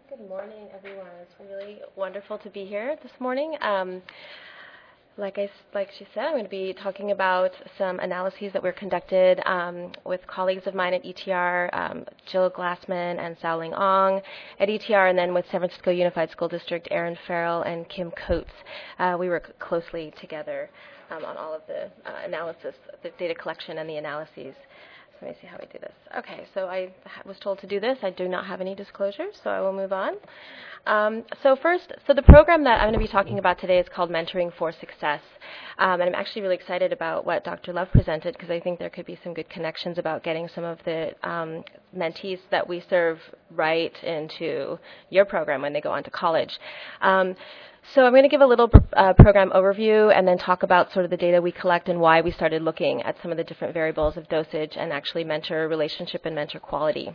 Good morning, everyone. It's really wonderful to be here this morning. Like she said, I'm going to be talking about some analyses that were conducted with colleagues of mine at ETR, Jill Glassman and Xiaoling Ong at ETR, and then with San Francisco Unified School District, Aaron Farrell and Kim Coates. We work closely together on all of the analysis, the data collection and the analyses. Let me see how we do this. Okay, so I was told to do this. I do not have any disclosures, so I will move on. So the program that I'm going to be talking about today is called Mentoring for Success. And I'm actually really excited about what Dr. Love presented because I think there could be some good connections about getting some of the mentees that we serve right into your program when they go on to college. So I'm going to give a little program overview and then talk about sort of the data we collect and why we started looking at some of the different variables of dosage and actually mentor relationship and mentor quality.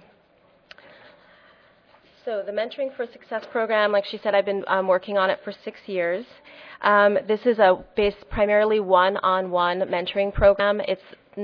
So the Mentoring for Success program, like she said, I've been working on it for 6 years. This is a primarily one-on-one mentoring program. It's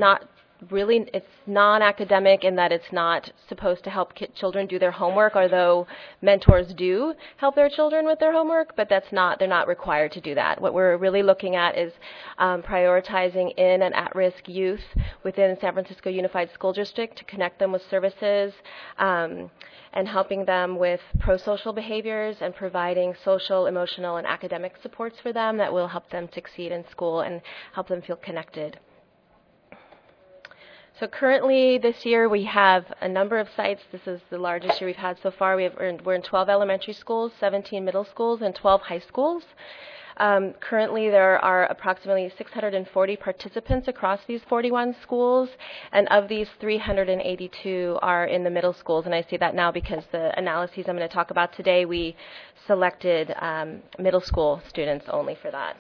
non-academic in that it's not supposed to help children do their homework, although mentors do help their children with their homework, but they're not required to do that. What we're really looking at is prioritizing in and at-risk youth within San Francisco Unified School District to connect them with services and helping them with pro-social behaviors and providing social, emotional, and academic supports for them that will help them succeed in school and help them feel connected. So currently this year we have a number of sites. This is the largest year we've had so far. We're in 12 elementary schools, 17 middle schools, and 12 high schools. Currently there are approximately 640 participants across these 41 schools, and of these 382 are in the middle schools. And I say that now because the analyses I'm going to talk about today, we selected middle school students only for that.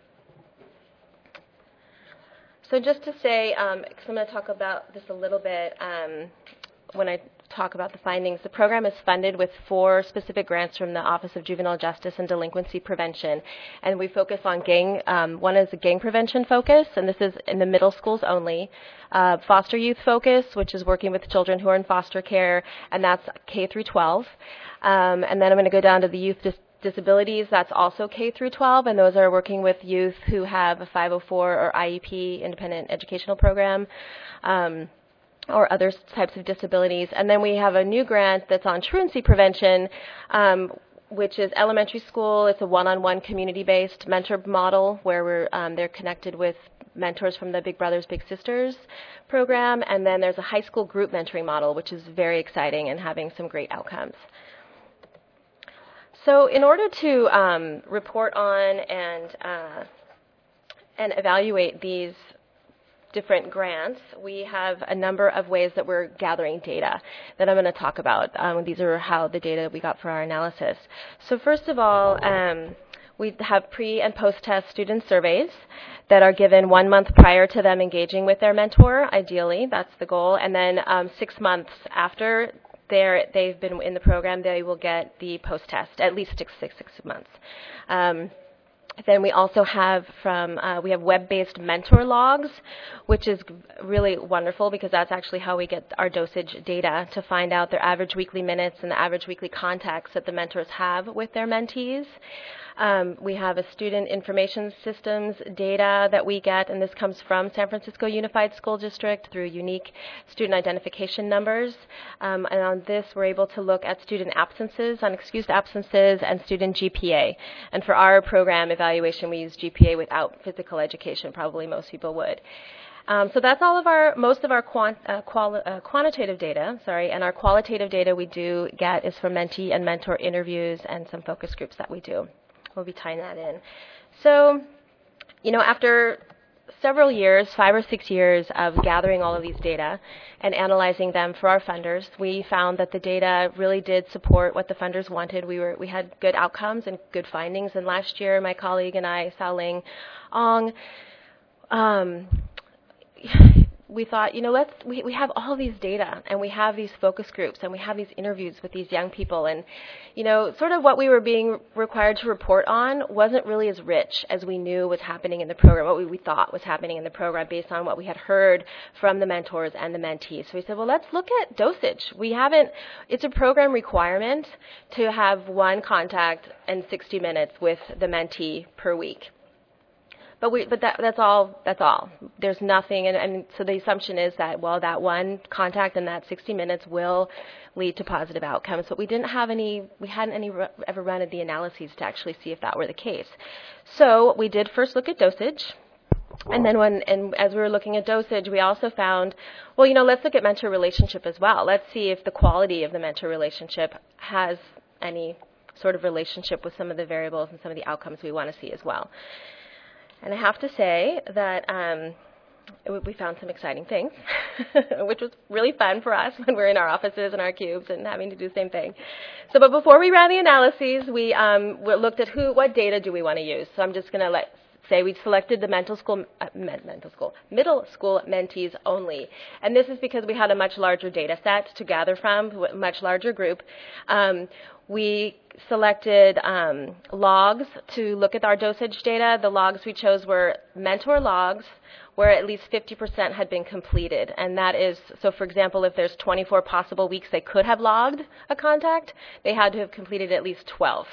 So just to say, because I'm going to talk about this a little bit when I talk about the findings, the program is funded with 4 specific grants from the Office of Juvenile Justice and Delinquency Prevention. And we focus on one is a gang prevention focus, and this is in the middle schools only. Foster youth focus, which is working with children who are in foster care, and that's K through 12. And then I'm going to go down to the youth disabilities, that's also K through 12, and those are working with youth who have a 504 or IEP, independent educational program, or other types of disabilities. And then we have a new grant that's on truancy prevention, which is elementary school. It's a one-on-one community-based mentor model where they're connected with mentors from the Big Brothers Big Sisters program. And then there's a high school group mentoring model, which is very exciting and having some great outcomes. So in order to report on and evaluate these different grants, we have a number of ways that we're gathering data that I'm going to talk about. These are how the data we got for our analysis. So first of all, we have pre- and post-test student surveys that are given 1 month prior to them engaging with their mentor, ideally. That's the goal. And then 6 months after they've been in the program, they will get the post-test, at least six months. Then we also have we have web-based mentor logs, which is really wonderful because that's actually how we get our dosage data to find out their average weekly minutes and the average weekly contacts that the mentors have with their mentees. We have a student information systems data that we get, and this comes from San Francisco Unified School District through unique student identification numbers. And on this, we're able to look at student absences, unexcused absences, and student GPA. And for our program evaluation, we use GPA without physical education. Probably most people would. So that's most of our quantitative data, and our qualitative data we do get is from mentee and mentor interviews and some focus groups that we do. We'll be tying that in. So, after several years, 5 or 6 years of gathering all of these data and analyzing them for our funders, we found that the data really did support what the funders wanted. We had good outcomes and good findings. And last year, my colleague and I, Xiaoling Ong, we thought, we have all these data, and we have these focus groups, and we have these interviews with these young people, and, sort of what we were being required to report on wasn't really as rich as we knew was happening in the program, what we thought was happening in the program based on what we had heard from the mentors and the mentees. So we said, well, let's look at dosage. It's a program requirement to have one contact and 60 minutes with the mentee per week. But that's all. There's nothing, and so the assumption is that, well, that one contact and that 60 minutes will lead to positive outcomes. But we hadn't ever run the analyses to actually see if that were the case. So we did first look at dosage. And then as we were looking at dosage, we also found, well, let's look at mentor relationship as well. Let's see if the quality of the mentor relationship has any sort of relationship with some of the variables and some of the outcomes we want to see as well. And I have to say that we found some exciting things, which was really fun for us when we're in our offices and our cubes and having to do the same thing. But before we ran the analyses, we looked at what data do we want to use. So I'm just going to say we selected the middle school mentees only. And this is because we had a much larger data set to gather from, a much larger group. We selected logs to look at our dosage data. The logs we chose were mentor logs where at least 50% had been completed. And that is, so for example, if there's 24 possible weeks they could have logged a contact, they had to have completed at least 12.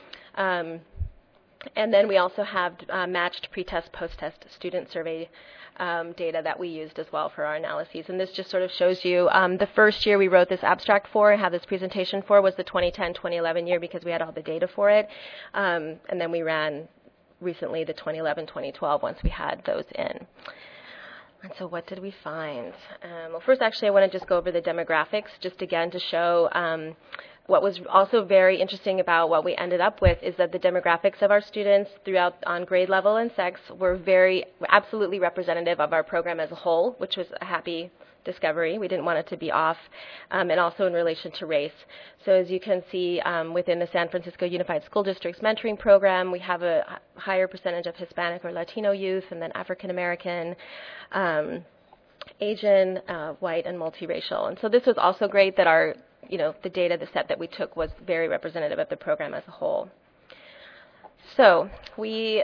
And then we also have matched pre-test, post-test student survey data that we used as well for our analyses. And this just sort of shows you the first year we wrote this abstract for and had this presentation for was the 2010-2011 year because we had all the data for it. And then we ran recently the 2011-2012 once we had those in. And so what did we find? Well, first, actually, I want to just go over the demographics just again to show what was also very interesting about what we ended up with is that the demographics of our students throughout on grade level and sex were absolutely representative of our program as a whole, which was a happy discovery. We didn't want it to be off, and also in relation to race. So as you can see, within the San Francisco Unified School District's mentoring program, we have a higher percentage of Hispanic or Latino youth, and then African American, Asian, white, and multiracial. And so this was also great that the data, the set that we took was very representative of the program as a whole. So we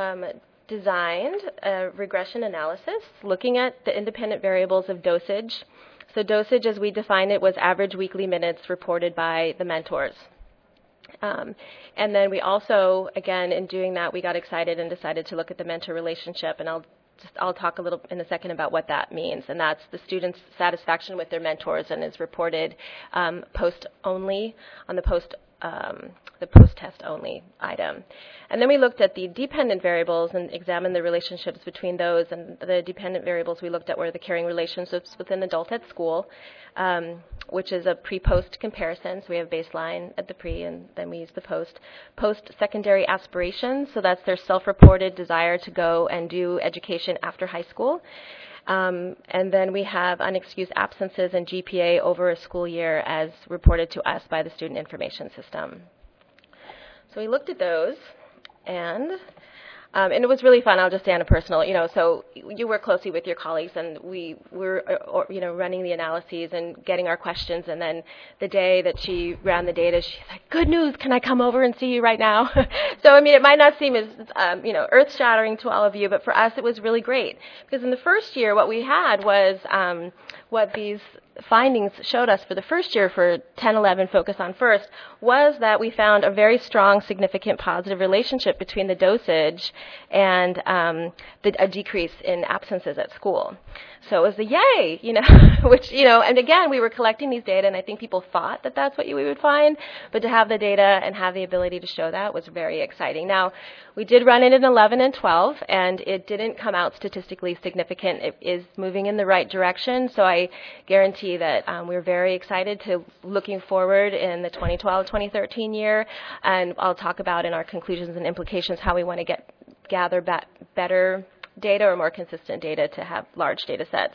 designed a regression analysis looking at the independent variables of dosage. So dosage, as we defined it, was average weekly minutes reported by the mentors. And then we also, again, in doing that, we got excited and decided to look at the mentor relationship, and I'll talk a little in a second about what that means, and that's the students' satisfaction with their mentors, and is reported post-only on the post-test only item. And then we looked at the dependent variables and examined the relationships between those, and the dependent variables we looked at were the caring relationships with an adult at school, which is a pre-post comparison. So we have baseline at the pre, and then we use the post. Post-secondary aspirations, so that's their self-reported desire to go and do education after high school. And then we have unexcused absences and GPA over a school year as reported to us by the Student Information System. So we looked at those, and it was really fun. I'll just say on a personal, so you work closely with your colleagues, and we were, running the analyses and getting our questions. And then the day that she ran the data, she's like, "Good news! Can I come over and see you right now?" So it might not seem as earth-shattering to all of you, but for us, it was really great because in the first year, what we had was what these findings showed us for the first year for 10-11 Focus on First was that we found a very strong, significant positive relationship between the dosage and a decrease in absences at school. So it was a yay, which, and again, we were collecting these data, and I think people thought that that's what we would find, but to have the data and have the ability to show that was very exciting. Now, we did run it in 11 and 12, and it didn't come out statistically significant. It is moving in the right direction, so I guarantee that we're very excited to looking forward in the 2012-2013 year, and I'll talk about in our conclusions and implications how we want to gather better data or more consistent data to have large data sets.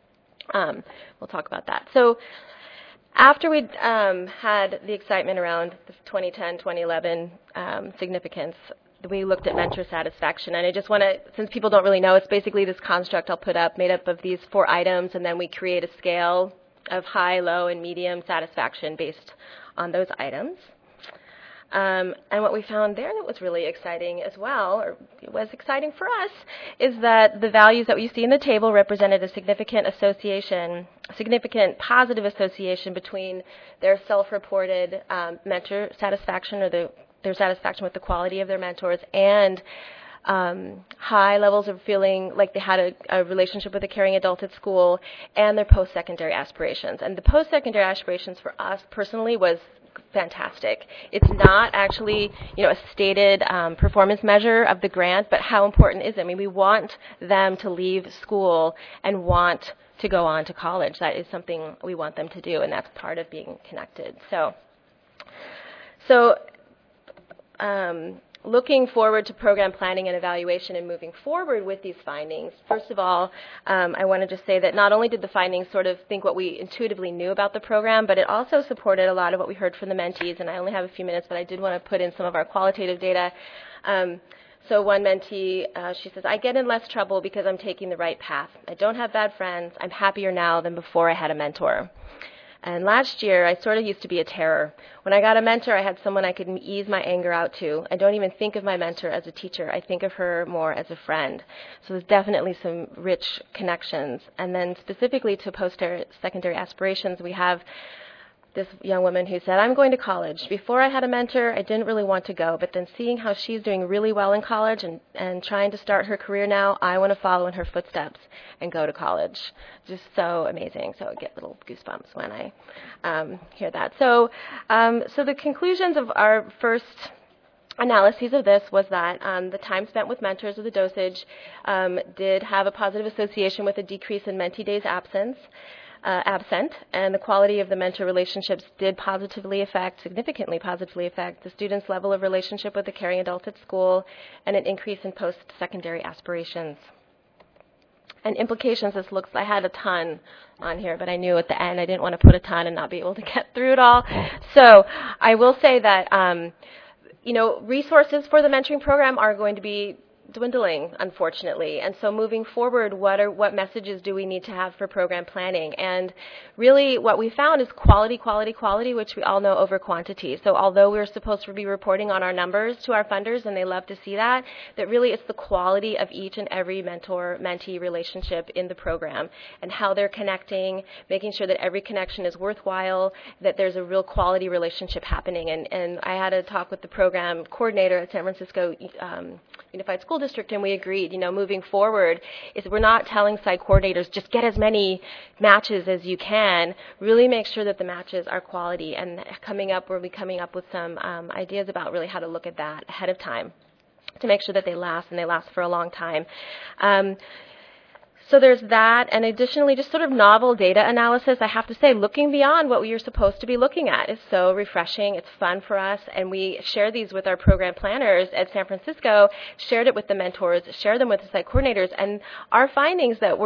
We'll talk about that. So after we'd had the excitement around the 2010-2011 significance, we looked at mentor satisfaction. And I just want to, since people don't really know, it's basically this construct I'll put up made up of these 4 items, and then we create a scale of high, low, and medium satisfaction based on those items. And what we found there that was really exciting as well, or was exciting for us, is that the values that we see in the table represented a significant positive association between their self-reported mentor satisfaction, or their satisfaction with the quality of their mentors, and high levels of feeling like they had a relationship with a caring adult at school, and their post-secondary aspirations. And the post-secondary aspirations for us personally was fantastic. It's not actually, a stated performance measure of the grant, but how important is it? I mean, we want them to leave school and want to go on to college. That is something we want them to do, and that's part of being connected. So looking forward to program planning and evaluation and moving forward with these findings, first of all, I want to just say that not only did the findings sort of think what we intuitively knew about the program, but it also supported a lot of what we heard from the mentees. And I only have a few minutes, but I did want to put in some of our qualitative data. So one mentee, she says, I get in less trouble because I'm taking the right path. I don't have bad friends. I'm happier now than before I had a mentor. And last year, I sort of used to be a terror. When I got a mentor, I had someone I could ease my anger out to. I don't even think of my mentor as a teacher. I think of her more as a friend. So there's definitely some rich connections. And then specifically to post-secondary aspirations, we have this young woman who said, I'm going to college. Before I had a mentor, I didn't really want to go, but then seeing how she's doing really well in college and trying to start her career now, I want to follow in her footsteps and go to college. Just so amazing. So I get little goosebumps when I hear that. So the conclusions of our first analyses of this was that the time spent with mentors or the dosage did have a positive association with a decrease in mentee days absent, and the quality of the mentor relationships did significantly positively affect the student's level of relationship with the caring adult at school, and an increase in post-secondary aspirations. And implications, I had a ton on here, but I knew at the end I didn't want to put a ton and not be able to get through it all. So I will say that, resources for the mentoring program are going to be dwindling, unfortunately. And so moving forward, what messages do we need to have for program planning? And really what we found is quality, which we all know over quantity. So although we're supposed to be reporting on our numbers to our funders, and they love to see that really it's the quality of each and every mentor-mentee relationship in the program and how they're connecting, making sure that every connection is worthwhile, that there's a real quality relationship happening. And I had a talk with the program coordinator at San Francisco Unified School District, and we agreed, moving forward, is we're not telling site coordinators just get as many matches as you can. Really make sure that the matches are quality, and we'll be coming up with some ideas about really how to look at that ahead of time to make sure that they last, and they last for a long time. So there's that, and additionally, just sort of novel data analysis. I have to say, looking beyond what we are supposed to be looking at is so refreshing. It's fun for us, and we share these with our program planners at San Francisco, shared it with the mentors, shared them with the site coordinators, and our findings that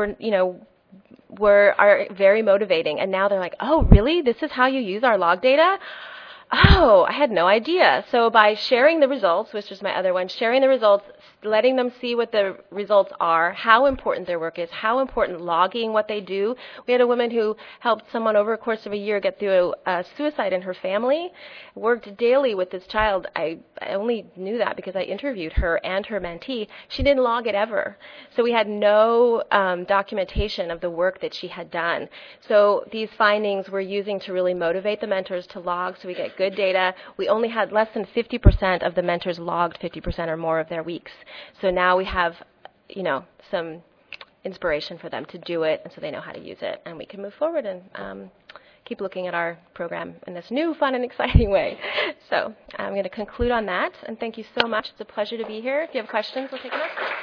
are very motivating. And now they're like, oh, really? This is how you use our log data? Oh, I had no idea. So by sharing the results, which is my other one, sharing the results, letting them see what the results are, how important their work is, how important logging what they do. We had a woman who helped someone over a course of a year get through a suicide in her family, worked daily with this child. I only knew that because I interviewed her and her mentee. She didn't log it ever. So we had no documentation of the work that she had done. So these findings we're using to really motivate the mentors to log so we get good data. We only had less than 50% of the mentors logged 50% or more of their weeks. So now we have, some inspiration for them to do it, and so they know how to use it, and we can move forward and keep looking at our program in this new, fun, and exciting way. So I'm going to conclude on that, and thank you so much. It's a pleasure to be here. If you have questions, we'll take them up.